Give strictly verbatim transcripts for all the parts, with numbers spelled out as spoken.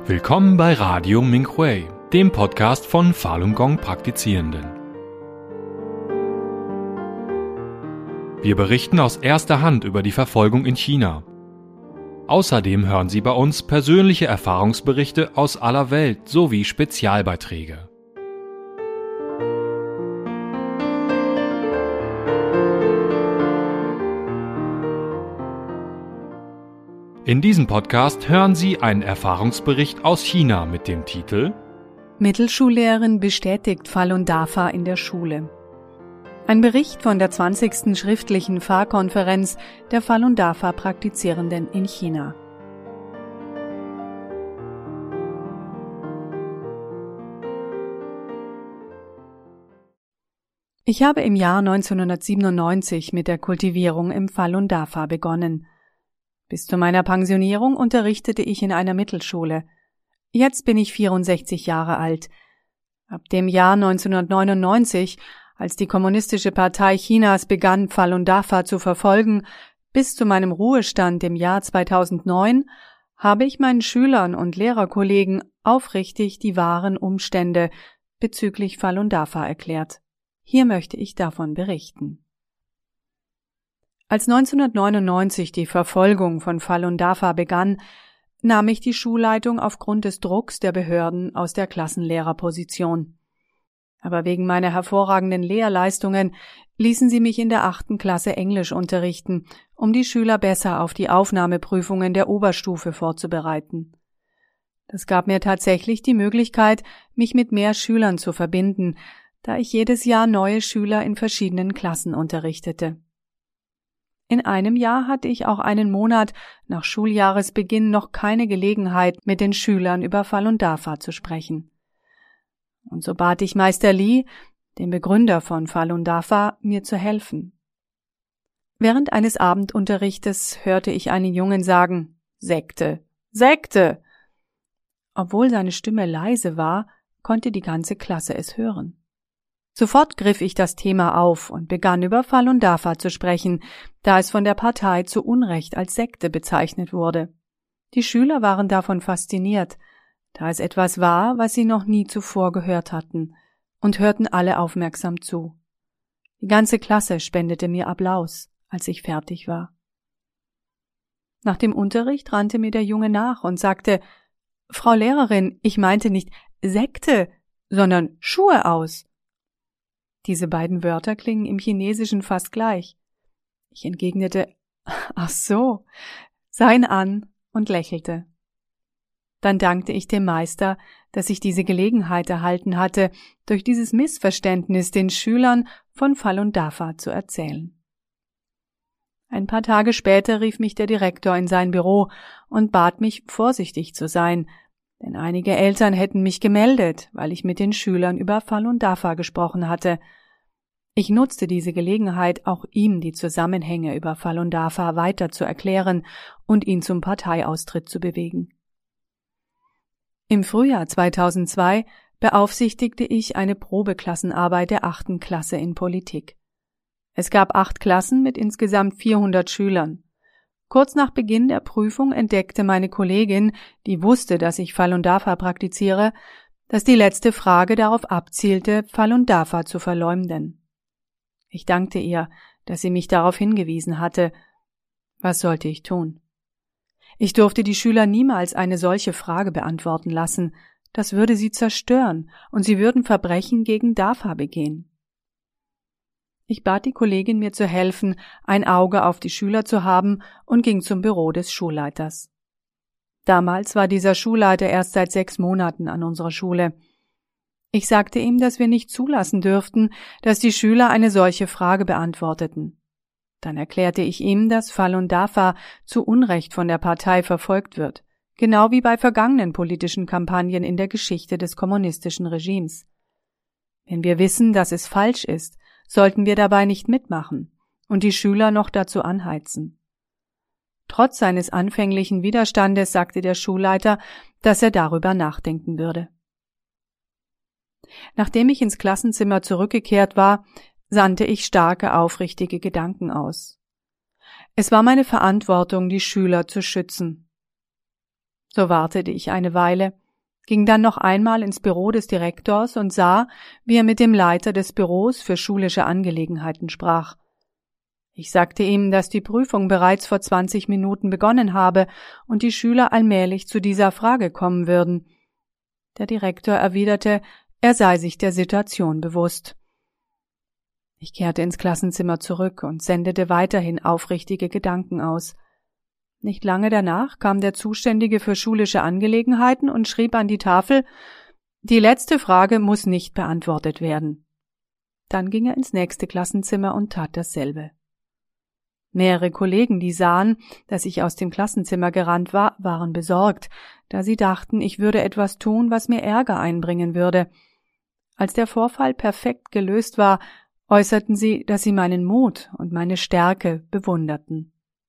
Willkommen bei Radio Minhui, dem Podcast von Falun Gong Praktizierenden. Wir berichten aus erster Hand über die Verfolgung in China. Außerdem hören Sie bei uns persönliche Erfahrungsberichte aus aller Welt sowie Spezialbeiträge. In diesem Podcast hören Sie einen Erfahrungsbericht aus China mit dem Titel Mittelschullehrerin bestätigt Falun Dafa in der Schule. Ein Bericht von der zwanzigsten schriftlichen Fahrkonferenz der Falun Dafa Praktizierenden in China. Ich habe im Jahr neunzehnhundertsiebenundneunzig mit der Kultivierung im Falun Dafa begonnen. Bis zu meiner Pensionierung unterrichtete ich in einer Mittelschule. Jetzt bin ich vierundsechzig Jahre alt. Ab dem Jahr neunzehnhundertneunundneunzig, als die Kommunistische Partei Chinas begann, Falun Dafa zu verfolgen, bis zu meinem Ruhestand im Jahr zweitausendneun, habe ich meinen Schülern und Lehrerkollegen aufrichtig die wahren Umstände bezüglich Falun Dafa erklärt. Hier möchte ich davon berichten. Als neunzehnhundertneunundneunzig die Verfolgung von Falun Dafa begann, nahm ich die Schulleitung aufgrund des Drucks der Behörden aus der Klassenlehrerposition. Aber wegen meiner hervorragenden Lehrleistungen ließen sie mich in der achten Klasse Englisch unterrichten, um die Schüler besser auf die Aufnahmeprüfungen der Oberstufe vorzubereiten. Das gab mir tatsächlich die Möglichkeit, mich mit mehr Schülern zu verbinden, da ich jedes Jahr neue Schüler in verschiedenen Klassen unterrichtete. In einem Jahr hatte ich auch einen Monat nach Schuljahresbeginn noch keine Gelegenheit, mit den Schülern über Falun Dafa zu sprechen. Und so bat ich Meister Li, den Begründer von Falun Dafa, mir zu helfen. Während eines Abendunterrichtes hörte ich einen Jungen sagen, Sekte, Sekte! Obwohl seine Stimme leise war, konnte die ganze Klasse es hören. Sofort griff ich das Thema auf und begann über Falun Dafa zu sprechen, da es von der Partei zu Unrecht als Sekte bezeichnet wurde. Die Schüler waren davon fasziniert, da es etwas war, was sie noch nie zuvor gehört hatten, und hörten alle aufmerksam zu. Die ganze Klasse spendete mir Applaus, als ich fertig war. Nach dem Unterricht rannte mir der Junge nach und sagte, »Frau Lehrerin, ich meinte nicht Sekte, sondern Schuhe aus.« Diese beiden Wörter klingen im Chinesischen fast gleich. Ich entgegnete, »Ach so«, sah ihn an und lächelte. Dann dankte ich dem Meister, dass ich diese Gelegenheit erhalten hatte, durch dieses Missverständnis den Schülern von Falun Dafa zu erzählen. Ein paar Tage später rief mich der Direktor in sein Büro und bat mich, vorsichtig zu sein, denn einige Eltern hätten mich gemeldet, weil ich mit den Schülern über Falun Dafa gesprochen hatte. Ich nutzte diese Gelegenheit, auch ihm die Zusammenhänge über Falun Dafa weiter zu erklären und ihn zum Parteiaustritt zu bewegen. Im Frühjahr zweitausendzwei beaufsichtigte ich eine Probeklassenarbeit der achten Klasse in Politik. Es gab acht Klassen mit insgesamt vierhundert Schülern. Kurz nach Beginn der Prüfung entdeckte meine Kollegin, die wusste, dass ich Falun Dafa praktiziere, dass die letzte Frage darauf abzielte, Falun Dafa zu verleumden. Ich dankte ihr, dass sie mich darauf hingewiesen hatte. Was sollte ich tun? Ich durfte die Schüler niemals eine solche Frage beantworten lassen. Das würde sie zerstören und sie würden Verbrechen gegen Dafa begehen. Ich bat die Kollegin, mir zu helfen, ein Auge auf die Schüler zu haben und ging zum Büro des Schulleiters. Damals war dieser Schulleiter erst seit sechs Monaten an unserer Schule. Ich sagte ihm, dass wir nicht zulassen dürften, dass die Schüler eine solche Frage beantworteten. Dann erklärte ich ihm, dass Falun Dafa zu Unrecht von der Partei verfolgt wird, genau wie bei vergangenen politischen Kampagnen in der Geschichte des kommunistischen Regimes. Wenn wir wissen, dass es falsch ist, sollten wir dabei nicht mitmachen und die Schüler noch dazu anheizen. Trotz seines anfänglichen Widerstandes sagte der Schulleiter, dass er darüber nachdenken würde. Nachdem ich ins Klassenzimmer zurückgekehrt war, sandte ich starke, aufrichtige Gedanken aus. Es war meine Verantwortung, die Schüler zu schützen. So wartete ich eine Weile, ging dann noch einmal ins Büro des Direktors und sah, wie er mit dem Leiter des Büros für schulische Angelegenheiten sprach. Ich sagte ihm, dass die Prüfung bereits vor zwanzig Minuten begonnen habe und die Schüler allmählich zu dieser Frage kommen würden. Der Direktor erwiderte, er sei sich der Situation bewusst. Ich kehrte ins Klassenzimmer zurück und sendete weiterhin aufrichtige Gedanken aus. Nicht lange danach kam der Zuständige für schulische Angelegenheiten und schrieb an die Tafel, die letzte Frage muss nicht beantwortet werden. Dann ging er ins nächste Klassenzimmer und tat dasselbe. Mehrere Kollegen, die sahen, dass ich aus dem Klassenzimmer gerannt war, waren besorgt, da sie dachten, ich würde etwas tun, was mir Ärger einbringen würde. Als der Vorfall perfekt gelöst war, äußerten sie, dass sie meinen Mut und meine Stärke bewunderten.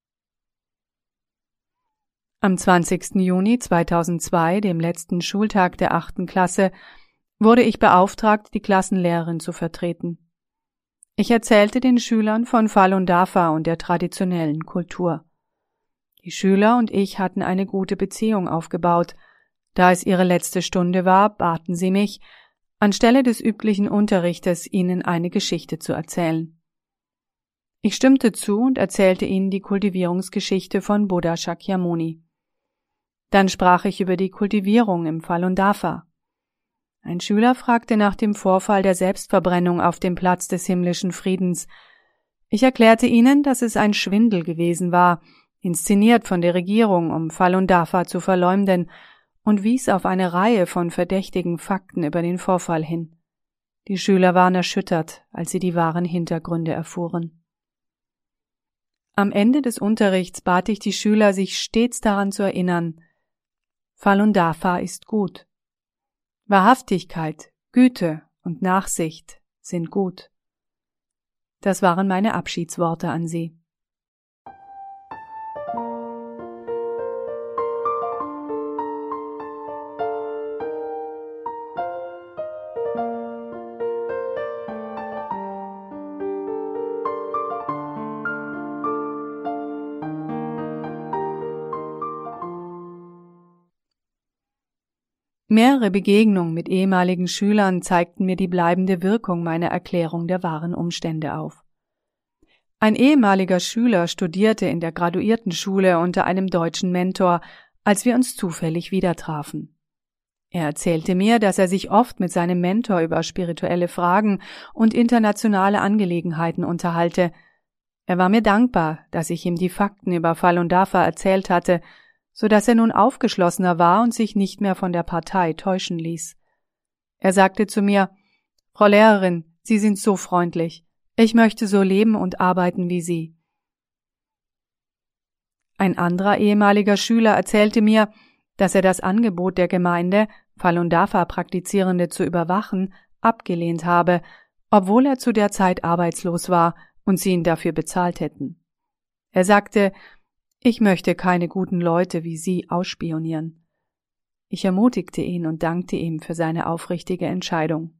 Am zwanzigsten Juni zweitausendzwei, dem letzten Schultag der achten Klasse, wurde ich beauftragt, die Klassenlehrerin zu vertreten. Ich erzählte den Schülern von Falun Dafa und der traditionellen Kultur. Die Schüler und ich hatten eine gute Beziehung aufgebaut. Da es ihre letzte Stunde war, baten sie mich, anstelle des üblichen Unterrichtes ihnen eine Geschichte zu erzählen. Ich stimmte zu und erzählte ihnen die Kultivierungsgeschichte von Buddha Shakyamuni. Dann sprach ich über die Kultivierung im Falun Dafa. Ein Schüler fragte nach dem Vorfall der Selbstverbrennung auf dem Platz des himmlischen Friedens. Ich erklärte ihnen, dass es ein Schwindel gewesen war, inszeniert von der Regierung, um Falun Dafa zu verleumden, und wies auf eine Reihe von verdächtigen Fakten über den Vorfall hin. Die Schüler waren erschüttert, als sie die wahren Hintergründe erfuhren. Am Ende des Unterrichts bat ich die Schüler, sich stets daran zu erinnern, Falun Dafa ist gut. Wahrhaftigkeit, Güte und Nachsicht sind gut. Das waren meine Abschiedsworte an sie. Mehrere Begegnungen mit ehemaligen Schülern zeigten mir die bleibende Wirkung meiner Erklärung der wahren Umstände auf. Ein ehemaliger Schüler studierte in der Graduiertenschule unter einem deutschen Mentor, als wir uns zufällig wieder trafen. Er erzählte mir, dass er sich oft mit seinem Mentor über spirituelle Fragen und internationale Angelegenheiten unterhalte. Er war mir dankbar, dass ich ihm die Fakten über Falun Dafa erzählt hatte, so dass er nun aufgeschlossener war und sich nicht mehr von der Partei täuschen ließ. Er sagte zu mir, »Frau Lehrerin, Sie sind so freundlich. Ich möchte so leben und arbeiten wie Sie.« Ein anderer ehemaliger Schüler erzählte mir, dass er das Angebot der Gemeinde, Falun Dafa Praktizierende zu überwachen, abgelehnt habe, obwohl er zu der Zeit arbeitslos war und sie ihn dafür bezahlt hätten. Er sagte, »Ich möchte keine guten Leute wie Sie ausspionieren.« Ich ermutigte ihn und dankte ihm für seine aufrichtige Entscheidung.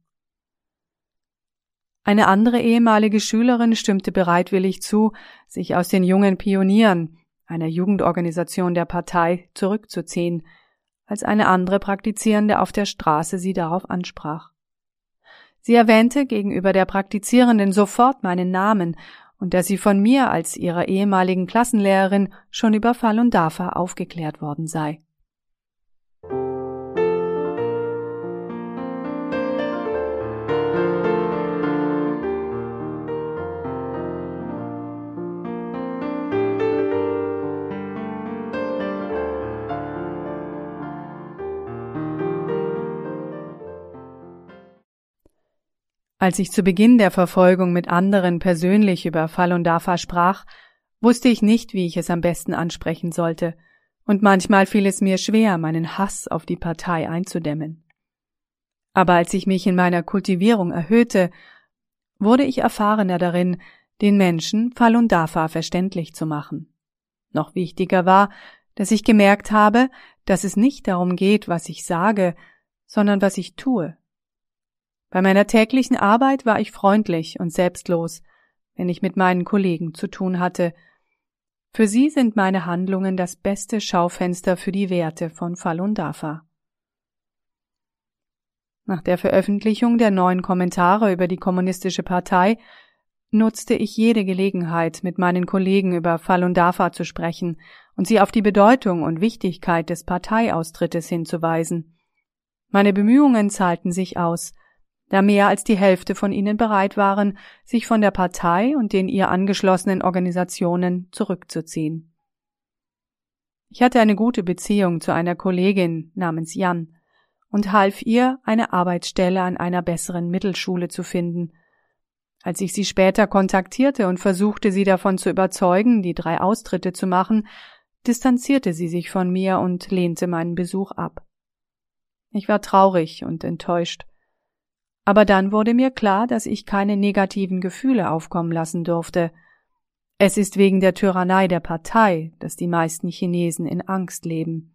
Eine andere ehemalige Schülerin stimmte bereitwillig zu, sich aus den jungen Pionieren, einer Jugendorganisation der Partei, zurückzuziehen, als eine andere Praktizierende auf der Straße sie darauf ansprach. Sie erwähnte gegenüber der Praktizierenden sofort meinen Namen und dass sie von mir als ihrer ehemaligen Klassenlehrerin schon über Falun Dafa aufgeklärt worden sei. Als ich zu Beginn der Verfolgung mit anderen persönlich über Falun Dafa sprach, wusste ich nicht, wie ich es am besten ansprechen sollte, und manchmal fiel es mir schwer, meinen Hass auf die Partei einzudämmen. Aber als ich mich in meiner Kultivierung erhöhte, wurde ich erfahrener darin, den Menschen Falun Dafa verständlich zu machen. Noch wichtiger war, dass ich gemerkt habe, dass es nicht darum geht, was ich sage, sondern was ich tue. Bei meiner täglichen Arbeit war ich freundlich und selbstlos, wenn ich mit meinen Kollegen zu tun hatte. Für sie sind meine Handlungen das beste Schaufenster für die Werte von Falun Dafa. Nach der Veröffentlichung der neuen Kommentare über die Kommunistische Partei nutzte ich jede Gelegenheit, mit meinen Kollegen über Falun Dafa zu sprechen und sie auf die Bedeutung und Wichtigkeit des Parteiaustrittes hinzuweisen. Meine Bemühungen zahlten sich aus, da mehr als die Hälfte von ihnen bereit waren, sich von der Partei und den ihr angeschlossenen Organisationen zurückzuziehen. Ich hatte eine gute Beziehung zu einer Kollegin namens Jan und half ihr, eine Arbeitsstelle an einer besseren Mittelschule zu finden. Als ich sie später kontaktierte und versuchte, sie davon zu überzeugen, die drei Austritte zu machen, distanzierte sie sich von mir und lehnte meinen Besuch ab. Ich war traurig und enttäuscht. Aber dann wurde mir klar, dass ich keine negativen Gefühle aufkommen lassen durfte. Es ist wegen der Tyrannei der Partei, dass die meisten Chinesen in Angst leben.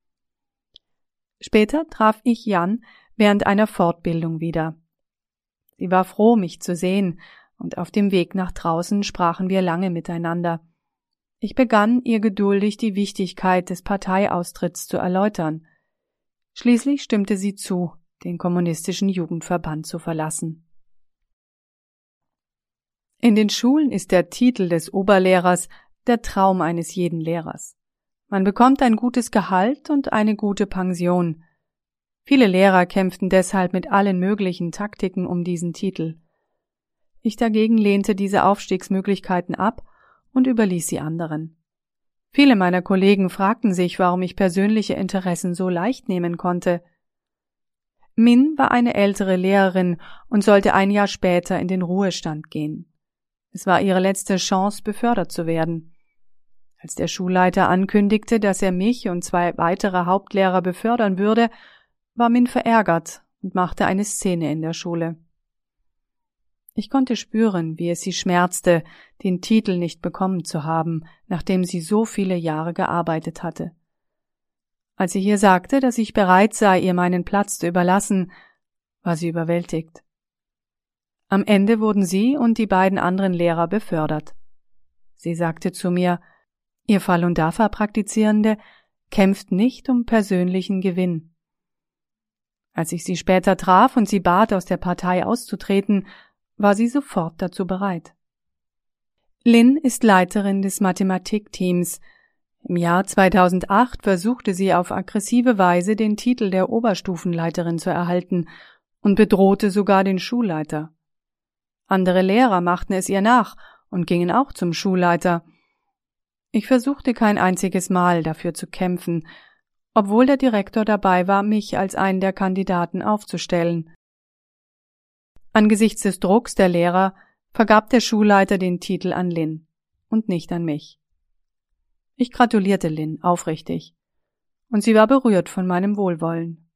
Später traf ich Jan während einer Fortbildung wieder. Sie war froh, mich zu sehen, und auf dem Weg nach draußen sprachen wir lange miteinander. Ich begann, ihr geduldig die Wichtigkeit des Parteiaustritts zu erläutern. Schließlich stimmte sie zu, den kommunistischen Jugendverband zu verlassen. In den Schulen ist der Titel des Oberlehrers der Traum eines jeden Lehrers. Man bekommt ein gutes Gehalt und eine gute Pension. Viele Lehrer kämpften deshalb mit allen möglichen Taktiken um diesen Titel. Ich dagegen lehnte diese Aufstiegsmöglichkeiten ab und überließ sie anderen. Viele meiner Kollegen fragten sich, warum ich persönliche Interessen so leicht nehmen konnte. Min war eine ältere Lehrerin und sollte ein Jahr später in den Ruhestand gehen. Es war ihre letzte Chance, befördert zu werden. Als der Schulleiter ankündigte, dass er mich und zwei weitere Hauptlehrer befördern würde, war Min verärgert und machte eine Szene in der Schule. Ich konnte spüren, wie es sie schmerzte, den Titel nicht bekommen zu haben, nachdem sie so viele Jahre gearbeitet hatte. Als ich ihr sagte, dass ich bereit sei, ihr meinen Platz zu überlassen, war sie überwältigt. Am Ende wurden sie und die beiden anderen Lehrer befördert. Sie sagte zu mir, ihr Falun Dafa-Praktizierende kämpft nicht um persönlichen Gewinn. Als ich sie später traf und sie bat, aus der Partei auszutreten, war sie sofort dazu bereit. Lin ist Leiterin des Mathematikteams. Im Jahr zweitausendacht versuchte sie auf aggressive Weise, den Titel der Oberstufenleiterin zu erhalten und bedrohte sogar den Schulleiter. Andere Lehrer machten es ihr nach und gingen auch zum Schulleiter. Ich versuchte kein einziges Mal dafür zu kämpfen, obwohl der Direktor dabei war, mich als einen der Kandidaten aufzustellen. Angesichts des Drucks der Lehrer vergab der Schulleiter den Titel an Lin und nicht an mich. Ich gratulierte Lin aufrichtig, und sie war berührt von meinem Wohlwollen.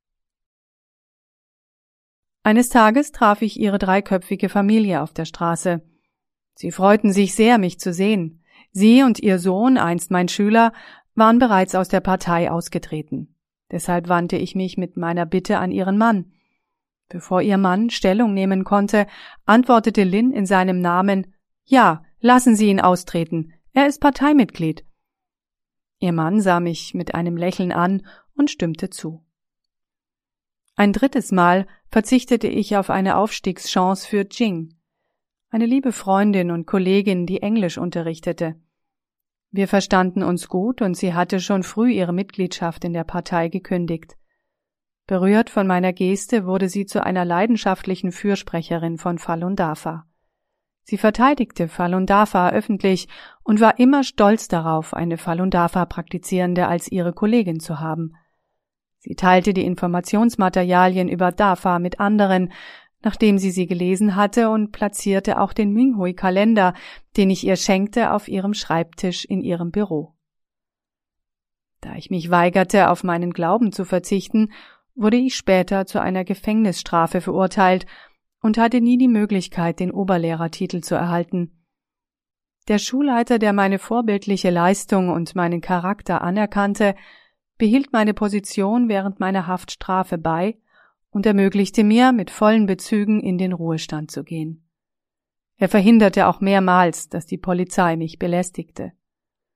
Eines Tages traf ich ihre dreiköpfige Familie auf der Straße. Sie freuten sich sehr, mich zu sehen. Sie und ihr Sohn, einst mein Schüler, waren bereits aus der Partei ausgetreten. Deshalb wandte ich mich mit meiner Bitte an ihren Mann. Bevor ihr Mann Stellung nehmen konnte, antwortete Lin in seinem Namen, »Ja, lassen Sie ihn austreten, er ist Parteimitglied.« Ihr Mann sah mich mit einem Lächeln an und stimmte zu. Ein drittes Mal verzichtete ich auf eine Aufstiegschance für Jing, eine liebe Freundin und Kollegin, die Englisch unterrichtete. Wir verstanden uns gut und sie hatte schon früh ihre Mitgliedschaft in der Partei gekündigt. Berührt von meiner Geste wurde sie zu einer leidenschaftlichen Fürsprecherin von Falun Dafa. Sie verteidigte Falun Dafa öffentlich und war immer stolz darauf, eine Falun Dafa-Praktizierende als ihre Kollegin zu haben. Sie teilte die Informationsmaterialien über Dafa mit anderen, nachdem sie sie gelesen hatte, und platzierte auch den Minghui-Kalender, den ich ihr schenkte, auf ihrem Schreibtisch in ihrem Büro. Da ich mich weigerte, auf meinen Glauben zu verzichten, wurde ich später zu einer Gefängnisstrafe verurteilt und hatte nie die Möglichkeit, den Oberlehrertitel zu erhalten. Der Schulleiter, der meine vorbildliche Leistung und meinen Charakter anerkannte, behielt meine Position während meiner Haftstrafe bei und ermöglichte mir, mit vollen Bezügen in den Ruhestand zu gehen. Er verhinderte auch mehrmals, dass die Polizei mich belästigte.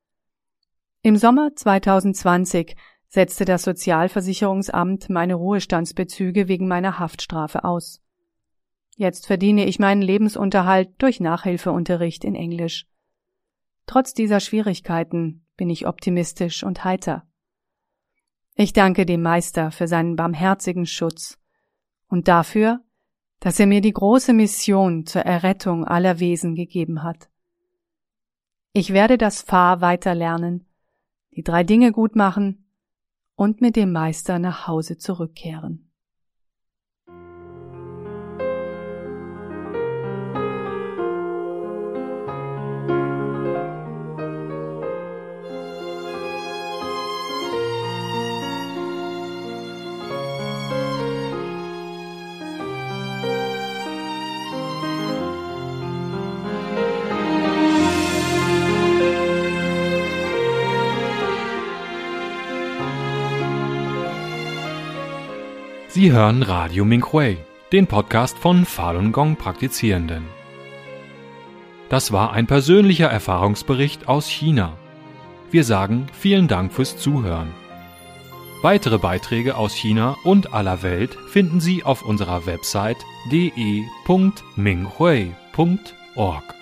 Im Sommer zweitausendzwanzig setzte das Sozialversicherungsamt meine Ruhestandsbezüge wegen meiner Haftstrafe aus. Jetzt verdiene ich meinen Lebensunterhalt durch Nachhilfeunterricht in Englisch. Trotz dieser Schwierigkeiten bin ich optimistisch und heiter. Ich danke dem Meister für seinen barmherzigen Schutz und dafür, dass er mir die große Mission zur Errettung aller Wesen gegeben hat. Ich werde das Fa weiter lernen, die drei Dinge gut machen und mit dem Meister nach Hause zurückkehren. Sie hören Radio Minhui, den Podcast von Falun Gong Praktizierenden. Das war ein persönlicher Erfahrungsbericht aus China. Wir sagen vielen Dank fürs Zuhören. Weitere Beiträge aus China und aller Welt finden Sie auf unserer Website d e punkt minghui punkt org.